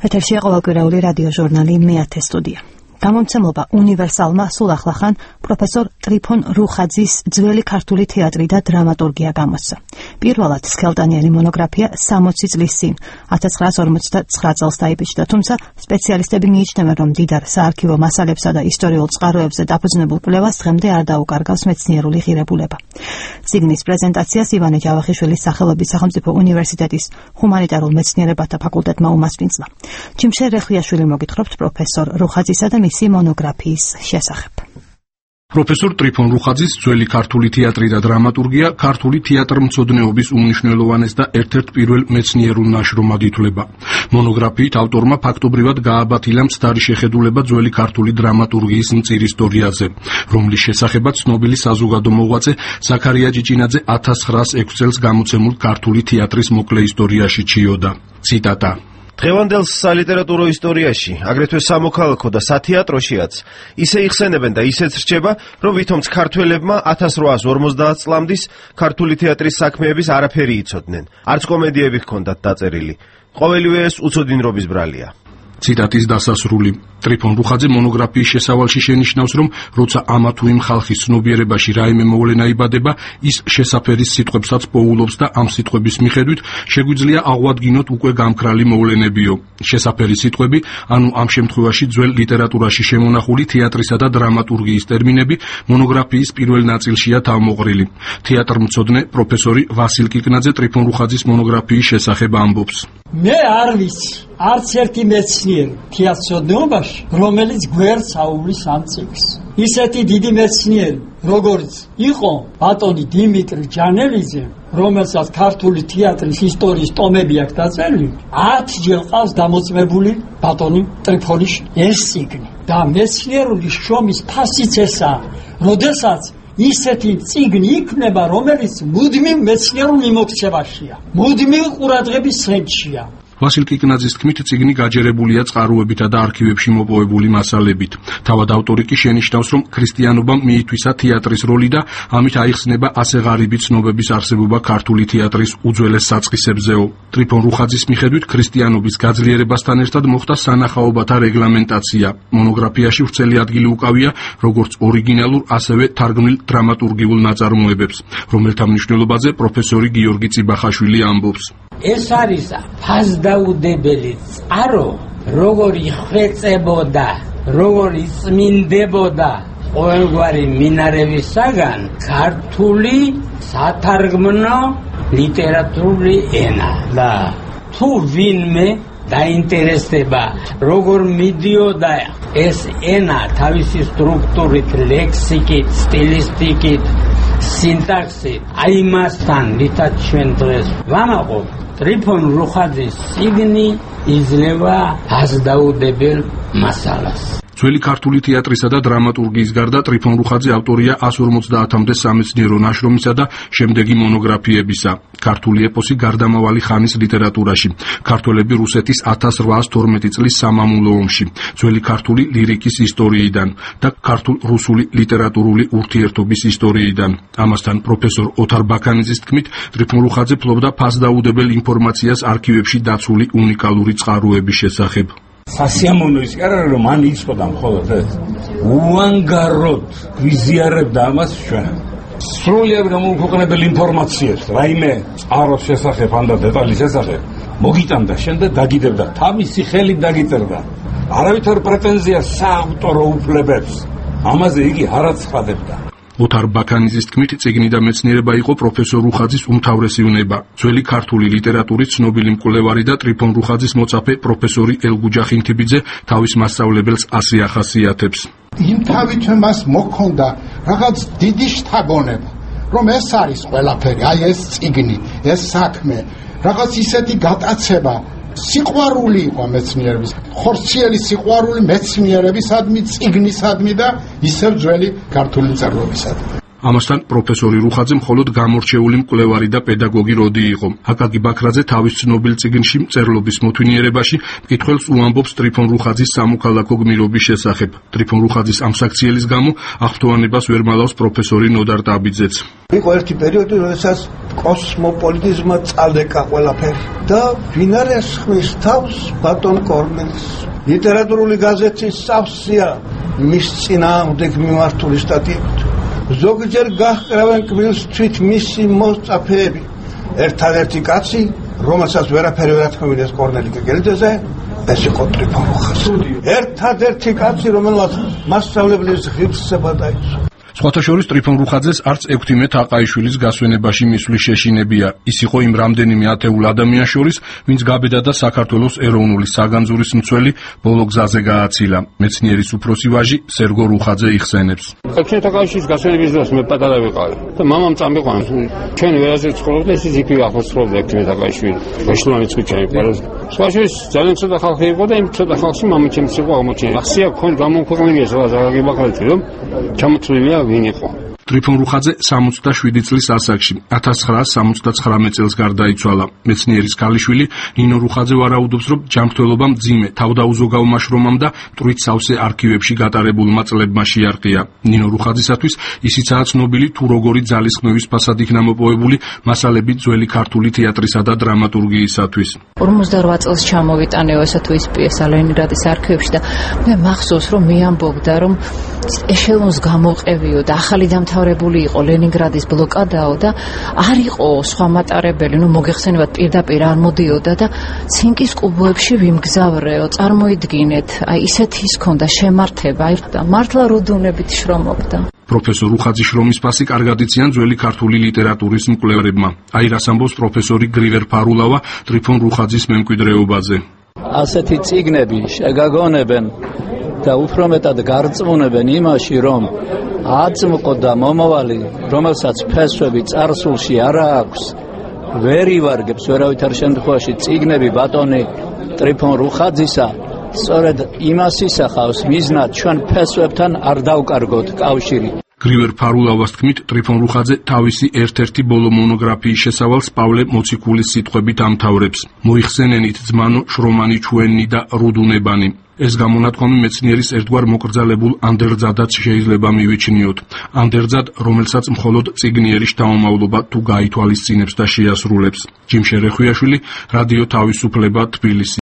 ეთერშია ყოველკვირეული რადიოჟურნალი მეათე სტუდია. გამომცემლობა უნივერსალმა სულ ახლახან პროფესორ ტრიფონ რუხაძის ძველი ქართული თეატრი და დრამატურგია გამოსცა. პირველად სქელტანიანი მონოგრაფია 60 წლის წინ 1959 წელს დაიბეჭდა, თუმცა სპეციალისტები მიიჩნევენ, რომ დიდარ საარქივო მასალებსა და ისტორიულ წყაროებზე დაფუძნებულ კვლევას დღემდე არ დაუკარგავს მეცნიერული ღირებულება. წიგნის პრეზენტაციას ივანე ჯავახიშვილის სახელობის სახელმწიფო უნივერსიტეტის ჰუმანიტარულ მეცნიერებათა ფაკულტეტმა უმასპინძლა. ჯიმშე რეხლიაშვილი მოგითხრობთ პროფესორ რუხაძისა და მისი მონოგრაფიის შესახებ. პროფესორ ტრიფონ რუხაძის ძველი ქართული თეატრი და დრამატურგია ქართული თეატრმცოდნეობის უმნიშვნელოვანეს და ერთ-ერთ პირველ მეცნიერულ ნაშრომად ითვლება. მონოგრაფიით ავტორმა ფაქტობრივად გააბათილა მცდარი შეხედულება ძველი ქართული დრამატურგიის მწირ ისტორიაზე, რომლის შესახებაც ცნობილი საზოგადო მოღვაწე ზაქარია ჭიჭინაძე 1906 წელს გამოცემულ ქართული თეატრის მოკლე ისტორიაში ჩიოდა. ციტატა: დღევანდელ სალიტერატურო ისტორიაში, აგრეთვე სამოქალაქო და სათეატროშიაც ისე იხსენებენ და ისეც რჩება, რომ ვითომც ქართველებმა 1850 წლამდის ქართული თეატრის საქმეების არაფერი იცოდნენ. არც კომედიები ჰქონდათ დაწერილი. ყოველივე ეს უცოდინრობის ბრალია. ციტატის დასასრული. ტრიფონ რუხაძე მონოგრაფიის შესავალში შენიშნავს, რომ როცა ამა თუ იმ ხალხის ცნობიერებაში რაიმე მოვლენა იბადება, ის შესაფერის სიტყვებსაც პოულობს და ამ სიტყვების მიხედვით შეგვიძლია აღვადგინოთ უკვე გამქრალი მოვლენებიო. შესაფერის სიტყვები, ანუ ამ შემთხვევაში ძველ ლიტერატურაში შემონახული თეატრისა და დრამატურგიის ტერმინები მონოგრაფიის პირველ ნაწილშია თავმოყრილი. თეატრმცოდნე პროფესორი ვასილ კიკნაძე ტრიფონ რუხაძის მონოგრაფიის შესახებ ამბობს. მე არ ვიცი არც ერთი მეცნიერი თეატრმცოდნეობაში, რომელიც გვერდს აუვლის ამ წიგნს. ისეთი დიდი მეცნიერი, როგორც იყო ბატონი დიმიტრი ჯანელიძე, რომელსაც ქართული თეატრის ისტორიის ტომები აქვს დაწერილი, 10 ჯერ ყავს დამოწმებული ბატონი ტრიფონის ეს წიგნი. და მეცნიერული შრომის ფასიც ესაა, როდესაც ისეთი წიგნი იქნება, რომელიც მუდმივ მეცნიერულ მიმოქცევაშია, მუდმივ ყურადღების ცენტრშია. ვასილ კიკნაძის თქმით, წიგნი გაჯერებულია წყაროებითა და არქივებში მოპოვებული მასალებით. თავად ავტორი კი შენიშნავს, რომ ქრისტიანობამ მიითვისა თეატრის როლი და ამით აიხსნება ასე ღარიბი ცნობების არსებობა ქართული თეატრის უძველეს საწყისებზეო. ტრიფონ რუხაძის მიხედვით, ქრისტიანობის გაძლიერებასთან ერთად მოხდა სანახაობათა რეგლამენტაცია. მონოგრაფიაში ვრცელი ადგილი უკავია როგორც ორიგინალურ, ასევე თარგმნილ დრამატურგიულ ნაწარმოებებს, რომელთა მნიშვნელობაზე პროფესორი გიორგი წიბახაშვილი ამბობს. ეს არის ფასდაუდებელი წყარო, როგორი ხვეწებოდა, როგორი წმინდებოდა ყოველგვარი მინარევისაგან ქართული სათარგმნო ლიტერატურული ენა. და თუ ვინმე დაინტერესდება, როგორ მიდიოდა ეს ენა თავისი სტრუქტურით, ლექსიკით, სტილისტიკით, სინტაქსით, აი მასთან რითაც ჩვენ დღეს ვამაყობ, ტრიფონ რუხაძის წიგნი იძლევა ფასდაუდებელ მასალას. ძველი ქართული თეატრისა და დრამატურგიის გარდა ტრიფონ რუხაძე ავტორია 150-მდე სამეცნიერო ნაშრომისა და შემდეგი მონოგრაფიებისა. ქართული ეპოსი გარდამავალი ხანის ლიტერატურაში, ქართველები რუსეთის 1812 წლის სამამულო ომში, ძველი ქართული ლირიკის ისტორიიდან და ქართულ-რუსული ლიტერატურული ურთიერთობის ისტორიიდან. ამასთან პროფესორ ოთარ ბაქანიძის თქმით, ტრიფონ რუხაძე ფლობდა ფასდაუდებელ ინფორმაციას არქივებში დაცული უნიკალური წყაროების შესახებ. სასიამოვნო ის კი არა, რომ მან იცოდა მხოლოდ ეს. უანგაროდ გვიზიარებდა ამას ჩვენ. სრულიად გამოუქვეყნებელ ინფორმაციას, რაიმე წყაროს შესახებ, ან და დეტალის შესახებ, მოგიტანდა შენ და დაგიდებდა, თავისი ხელით დაგიწერდა. არავითარ პრეტენზიას საავტორო უფლებებს ამაზე იგი არ აცხადებდა. ოთარ ბაქანიძის თქმით, წიგნი და მეცნიერება იყო პროფესორ რუხაძის უმთავრესი უნება. ძველი ქართული ლიტერატურის ცნობილი მკვლევარი და ტრიფონ რუხაძის მოწაფე პროფესორი ელგუჯა ხინთიბიძე თავის მასწავლებელს ასე ახასიათებს. იმ თავით მას მოქონდა რაღაც დიდი შთაგონება, რომ ეს არის ყველაფერი, აი ეს წიგნი, ეს საქმე, რაღაც ისეთი გატაცება, სიყვარული იყო მეცნიერების, ხორციელი სიყვარული მეცნიერებისადმი, წიგნისადმი და ისევ ძველი ქართული მწერლობისადმი. ამასთან პროფესორი რუხაძე მხოლოდ გამორჩეული მკვლევარი და პედაგოგი როდი იყო. აკაკი ბაქრაძე თავის ცნობილ წიგნში მწერლობის მოთვინიერებაში მკითხველს უამბობს ტრიფონ რუხაძის სამოქალაქო გმირობის შესახებ. ტრიფონ რუხაძის ამ საქციელის გამო აღფრთოვანებას ვერ მალავს პროფესორი ნოდარ ტაბიძეც. იყო ერთი პერიოდი, როდესაც კოსმოპოლიტიზმმა წალეკა ყველაფერი და ვინ არის ხმის თავს ბატონ კორნელის ლიტერატურული გაზეთის სავსეა მის წინააღმდეგ მიმართული სტატიებით. ზოგჯერ გაჰყრავენ კბილს თვით მისი მოსწაფეები. ერთადერთი კაცი, რომელსაც ვერაფერი ვერ ათქმევინეს კორნელი კეკელიძეზე, ეს იყო ტრიფონ რუხაძე. ერთადერთი კაცი, რომელმაც მასშტაბლებლის ღირსება დაიცვა. სხვათა შორის ტრიფონ რუხაძეს არც ექვთიმე თაყაიშვილის გასვენებაში მისვლის შეშინებია. ის იყო იმ რამდენიმე ათეულ ადამიანს შორის, ვინც გაბედა და საქართველოს ეროვნული საგანძურის მცველი ბოლო გზაზე გააცილა. მეცნიერის უფროსი ვაჟი სერგო რუხაძე იხსენებს. ექვთიმე თაყაიშვილის გასვენების დროს მე პატარა ვიყავი და მამამ წამიყვანს. ჩვენ ვერაზე ცხოვრობდა, ის იქვე ახლოს ცხოვრობდა ექვთიმე თაყაიშვილი. მეშლამიც ვიჩაი პარაზ. სხვა შორის ძალიან ცოტა ხალხი იყო და იმ ცოტა ხალხში მამაჩემიც იყო აღმოჩენილი. ახსია ქონ გამომქვეყნებია აკაკი ბაქრაძე, რომ ჩამოთვლილია ვინ იყო. ტრიფონ რუხაძე 67 წლის ასაკში 1979 წელს გარდაიცვალა. მეცნიერის ქალიშვილი ნინო რუხაძე ვარაუდობს, რომ ჯანმრთელობა მძიმე, თავდაუზოგავ მაშრომამ და მტვრით სავსე არქივებში გატარებულმა წლებმა შეარყია. ნინო რუხაძისათვის ისიცაა ცნობილი, თუ როგორი ძალისხმევის ფასად იქნა მოპოვებული მასალები ძველი ქართული თეატრისა და დრამატურგიისათვის. 48 წელს ჩამოვიტანეო ესა თუ ის პიესა ლენინგრადის არქივებში და მე მახსოვს, რომ მე ამბობდა, რომ ეშელონს გამოყევიო და ახალი დამთავრებული იყო ლენინგრადის ბლოკადაო და არ იყო სხვა მატარებელი, მოგეხსენებათ პირდაპირ არ მოდიოდა და ცინკის კუბოებში ვიმგზავრეო, წარმოიდგინეთ, ისეთი ის ქონდა შემართება, და მართლა რუდუნებით შრომობდა. პროფესორ რუხაძის შრომის ფასი კარგად იციან ძველი ქართული ლიტერატურის მკვლევარებმა. აი რას ამბობს პროფესორი გრივერ ფარულავა ტრიფონ რუხაძის მემკვიდრეობაზე. ასეთი წიგნები შეგაგონებენ და უფრო მეტად გარწმუნებენ იმაში, რომ აწმყო და მომავალი, რომელსაც ფესვები წარსულში არ აქვს, ვერ ივარგებს ვერავითარ შემთხვევაში წიგნები ბატონი ტრიფონ რუხაძისა, სწორედ იმას ისახავს მიზნად ჩვენ ფესვებთან არ დავკარგოთ კავშირი. გრივერ ფარულავას თქმით, ტრიფონ რუხაძე თავისი ერთ-ერთი ბოლო მონოგრაფიის შესავალს პავლე მოციქულის სიტყვებით ამთავრებს. მოიხსენენით ძმანო შრომანი ჩვენი და რუდუნებანი. ეს გამონათქვამი მეცნიერის ერთგვარ მოკრძალებულ ანდერძადაც შეიძლება მივიჩნიოთ. ანდერძად, რომელსაც მხოლოდ წიგნიერი შთამომავლობა თუ გაითვალისწინებს და შეასრულებს. ჯიმ შერეხვიაშვილი, რადიო თავისუფლება, თბილისი.